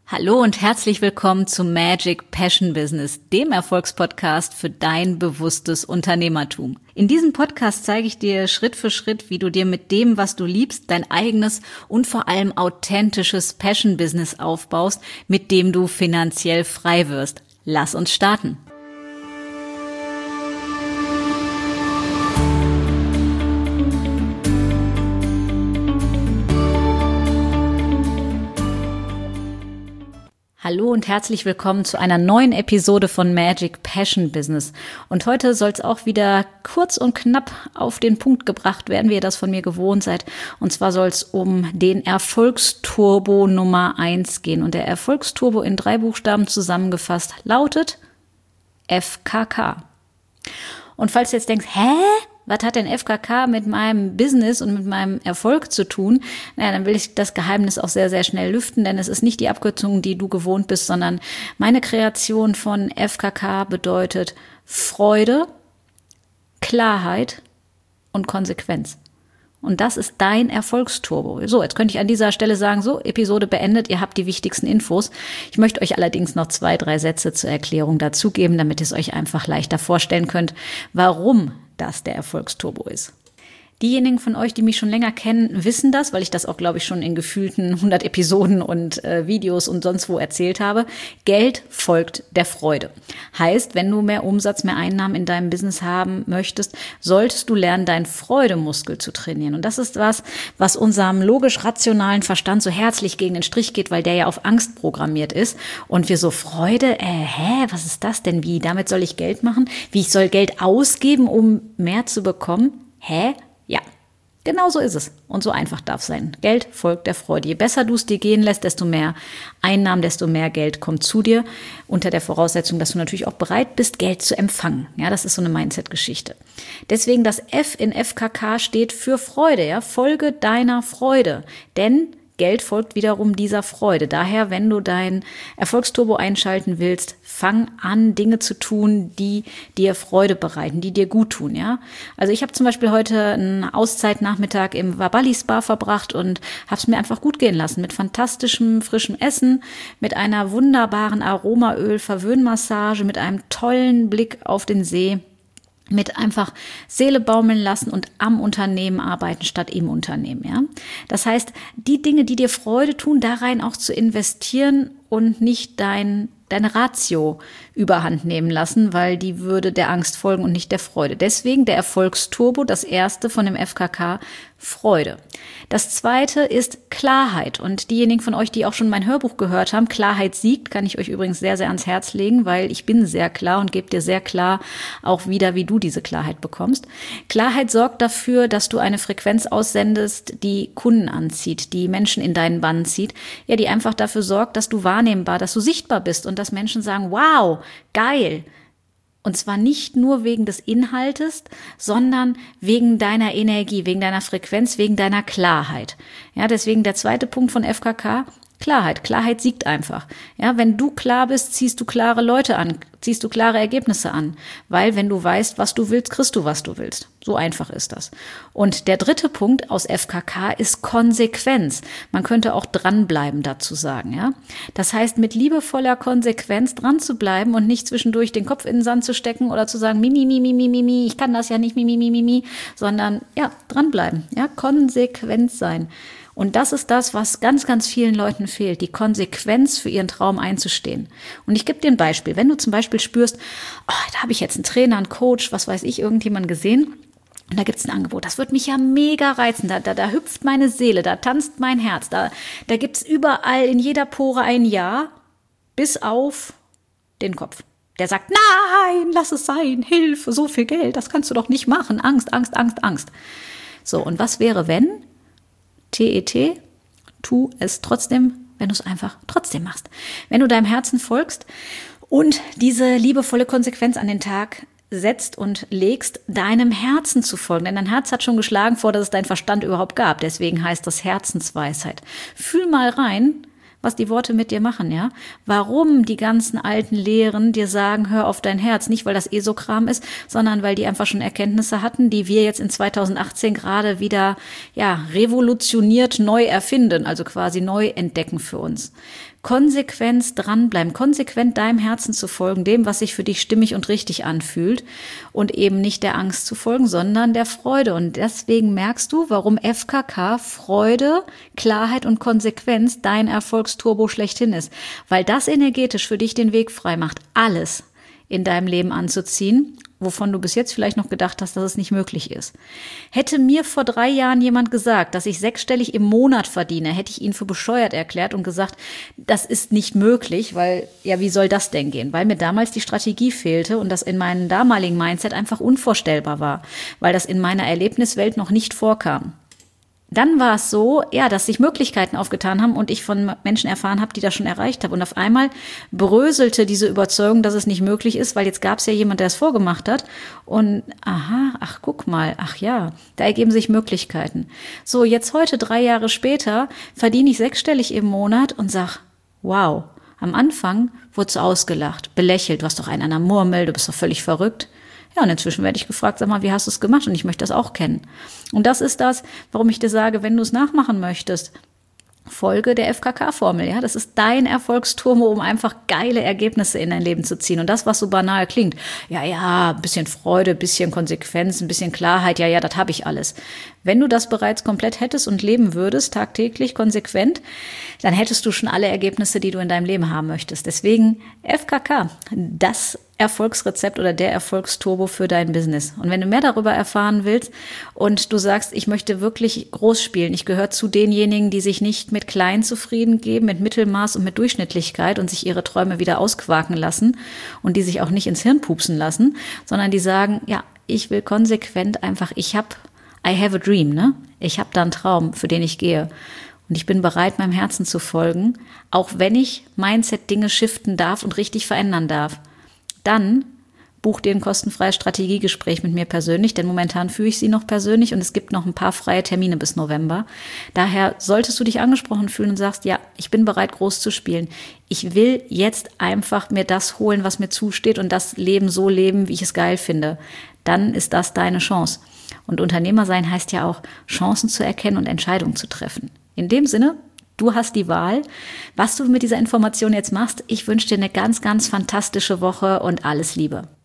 Hallo und herzlich willkommen zu Magic Passion Business, dem Erfolgspodcast für dein bewusstes Unternehmertum. In diesem Podcast zeige ich dir Schritt für Schritt, wie du dir mit dem, was du liebst, dein eigenes und vor allem authentisches Passion Business aufbaust, mit dem du finanziell frei wirst. Lass uns starten. Hallo und herzlich willkommen zu einer neuen Episode von Magic Passion Business. Und heute soll es auch wieder kurz und knapp auf den Punkt gebracht werden, wie ihr das von mir gewohnt seid. Und zwar soll es um den Erfolgsturbo Nummer 1 gehen. Und der Erfolgsturbo in 3 Buchstaben zusammengefasst lautet FKK. Und falls du jetzt denkst, was hat denn FKK mit meinem Business und mit meinem Erfolg zu tun? Naja, dann will ich das Geheimnis auch sehr, sehr schnell lüften, denn es ist nicht die Abkürzung, die du gewohnt bist, sondern meine Kreation von FKK bedeutet Freude, Klarheit und Konsequenz. Und das ist dein Erfolgsturbo. So, jetzt könnte ich an dieser Stelle sagen, so, Episode beendet, ihr habt die wichtigsten Infos. Ich möchte euch allerdings noch 2, 3 Sätze zur Erklärung dazugeben, damit ihr es euch einfach leichter vorstellen könnt, warum das der Erfolgsturbo ist. Diejenigen von euch, die mich schon länger kennen, wissen das, weil ich das auch, glaube ich, schon in gefühlten 100 Episoden und Videos und sonst wo erzählt habe. Geld folgt der Freude. Heißt, wenn du mehr Umsatz, mehr Einnahmen in deinem Business haben möchtest, solltest du lernen, deinen Freudemuskel zu trainieren. Und das ist was unserem logisch-rationalen Verstand so herzlich gegen den Strich geht, weil der ja auf Angst programmiert ist. Und wir so, Freude, was ist das denn? Wie? Damit soll ich Geld machen? Wie, ich soll Geld ausgeben, um mehr zu bekommen? Ja, genau so ist es. Und so einfach darf es sein. Geld folgt der Freude. Je besser du es dir gehen lässt, desto mehr Einnahmen, desto mehr Geld kommt zu dir. Unter der Voraussetzung, dass du natürlich auch bereit bist, Geld zu empfangen. Ja, das ist so eine Mindset-Geschichte. Deswegen das F in FKK steht für Freude. Ja, folge deiner Freude. Denn Geld folgt wiederum dieser Freude. Daher, wenn du dein Erfolgsturbo einschalten willst, fang an, Dinge zu tun, die dir Freude bereiten, die dir gut tun. Ja? Also ich habe zum Beispiel heute einen Auszeitnachmittag im Wabali Spa verbracht und habe es mir einfach gut gehen lassen mit fantastischem, frischem Essen, mit einer wunderbaren Aromaöl-Verwöhnmassage, mit einem tollen Blick auf den See, mit einfach Seele baumeln lassen und am Unternehmen arbeiten statt im Unternehmen. Ja? Das heißt, die Dinge, die dir Freude tun, da rein auch zu investieren und nicht deine Ratio überhand nehmen lassen, weil die würde der Angst folgen und nicht der Freude. Deswegen der Erfolgsturbo, das erste von dem FKK, Freude. Das zweite ist Klarheit. Und diejenigen von euch, die auch schon mein Hörbuch gehört haben, Klarheit siegt, kann ich euch übrigens sehr, sehr ans Herz legen, weil ich bin sehr klar und gebe dir sehr klar auch wieder, wie du diese Klarheit bekommst. Klarheit sorgt dafür, dass du eine Frequenz aussendest, die Kunden anzieht, die Menschen in deinen Bann zieht, ja, die einfach dafür sorgt, dass du wahrnehmbar, dass du sichtbar bist und dass Menschen sagen, wow, geil. Und zwar nicht nur wegen des Inhaltes, sondern wegen deiner Energie, wegen deiner Frequenz, wegen deiner Klarheit. Ja, deswegen der zweite Punkt von FKK, Klarheit. Klarheit siegt einfach. Ja, wenn du klar bist, ziehst du klare Leute an, ziehst du klare Ergebnisse an. Weil wenn du weißt, was du willst, kriegst du, was du willst. So einfach ist das. Und der dritte Punkt aus FKK ist Konsequenz. Man könnte auch dranbleiben dazu sagen. Ja, das heißt, mit liebevoller Konsequenz dran zu bleiben und nicht zwischendurch den Kopf in den Sand zu stecken oder zu sagen, mi, ich kann das ja nicht, mi, sondern ja, dranbleiben. Ja, konsequent sein. Und das ist das, was ganz, ganz vielen Leuten fehlt, die Konsequenz für ihren Traum einzustehen. Und ich gebe dir ein Beispiel. Wenn du zum Beispiel spürst, da habe ich jetzt einen Trainer, einen Coach, was weiß ich, irgendjemanden gesehen, und da gibt es ein Angebot, das wird mich ja mega reizen, da hüpft meine Seele, da tanzt mein Herz, da gibt es überall in jeder Pore ein Ja, bis auf den Kopf. Der sagt, nein, lass es sein, Hilfe, so viel Geld, das kannst du doch nicht machen, Angst. So, und was wäre, wenn? TET, tu es trotzdem, wenn du es einfach trotzdem machst. Wenn du deinem Herzen folgst und diese liebevolle Konsequenz an den Tag setzt und legst, deinem Herzen zu folgen. Denn dein Herz hat schon geschlagen, vor dass es dein Verstand überhaupt gab. Deswegen heißt das Herzensweisheit. Fühl mal rein, was die Worte mit dir machen, ja? Warum die ganzen alten Lehren dir sagen, hör auf dein Herz, nicht weil das so Kram ist, sondern weil die einfach schon Erkenntnisse hatten, die wir jetzt in 2018 gerade wieder, revolutioniert neu erfinden, also quasi neu entdecken für uns. Konsequenz dranbleiben, konsequent deinem Herzen zu folgen, dem, was sich für dich stimmig und richtig anfühlt und eben nicht der Angst zu folgen, sondern der Freude. Und deswegen merkst du, warum FKK, Freude, Klarheit und Konsequenz dein Erfolgsturbo schlechthin ist. Weil das energetisch für dich den Weg frei macht, alles in deinem Leben anzuziehen, wovon du bis jetzt vielleicht noch gedacht hast, dass es nicht möglich ist. Hätte mir vor 3 Jahren jemand gesagt, dass ich 6-stellig im Monat verdiene, hätte ich ihn für bescheuert erklärt und gesagt, das ist nicht möglich, weil, ja, wie soll das denn gehen? Weil mir damals die Strategie fehlte und das in meinem damaligen Mindset einfach unvorstellbar war, weil das in meiner Erlebniswelt noch nicht vorkam. Dann war es so, ja, dass sich Möglichkeiten aufgetan haben und ich von Menschen erfahren habe, die das schon erreicht haben. Und auf einmal bröselte diese Überzeugung, dass es nicht möglich ist, weil jetzt gab es ja jemand, der es vorgemacht hat. Und guck mal, ach ja, da ergeben sich Möglichkeiten. So, jetzt heute 3 Jahre später verdiene ich 6-stellig im Monat und sag, wow, am Anfang wurdest du ausgelacht, belächelt, du hast doch einen an der Murmel, du bist doch völlig verrückt. Ja, und inzwischen werde ich gefragt, sag mal, wie hast du es gemacht? Und ich möchte das auch kennen. Und das ist das, warum ich dir sage, wenn du es nachmachen möchtest, folge der FKK-Formel, ja, das ist dein Erfolgsturbo, um einfach geile Ergebnisse in dein Leben zu ziehen. Und das, was so banal klingt, ja, ein bisschen Freude, ein bisschen Konsequenz, ein bisschen Klarheit, ja, das habe ich alles. Wenn du das bereits komplett hättest und leben würdest, tagtäglich, konsequent, dann hättest du schon alle Ergebnisse, die du in deinem Leben haben möchtest. Deswegen FKK, das Erfolgsrezept oder der Erfolgsturbo für dein Business. Und wenn du mehr darüber erfahren willst und du sagst, ich möchte wirklich groß spielen, ich gehöre zu denjenigen, die sich nicht mit klein zufrieden geben, mit Mittelmaß und mit Durchschnittlichkeit und sich ihre Träume wieder ausquaken lassen und die sich auch nicht ins Hirn pupsen lassen, sondern die sagen, ja, ich will konsequent einfach, I have a dream, ne? Ich habe da einen Traum, für den ich gehe. Und ich bin bereit, meinem Herzen zu folgen, auch wenn ich Mindset-Dinge shiften darf und richtig verändern darf. Dann buch dir ein kostenfreies Strategiegespräch mit mir persönlich, denn momentan führe ich sie noch persönlich und es gibt noch ein paar freie Termine bis November. Daher solltest du dich angesprochen fühlen und sagst, ja, ich bin bereit, groß zu spielen. Ich will jetzt einfach mir das holen, was mir zusteht und das Leben so leben, wie ich es geil finde. Dann ist das deine Chance. Und Unternehmer sein heißt ja auch, Chancen zu erkennen und Entscheidungen zu treffen. In dem Sinne, du hast die Wahl, was du mit dieser Information jetzt machst. Ich wünsche dir eine ganz, ganz fantastische Woche und alles Liebe.